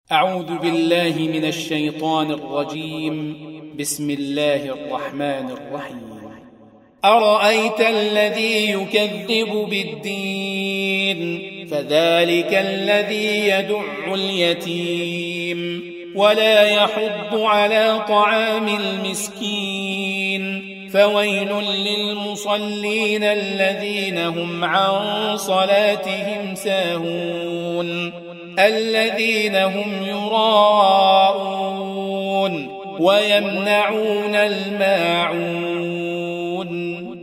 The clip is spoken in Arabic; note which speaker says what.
Speaker 1: أعوذ بالله من الشيطان الرجيم. بسم الله الرحمن الرحيم. أرأيت الذي يكذب بالدين فذلك الذي يدع اليتيم ولا يحض على طعام المسكين فويل للمصلين الذين هم عن صلاتهم ساهون الذين هم يراءون ويمنعون الماعون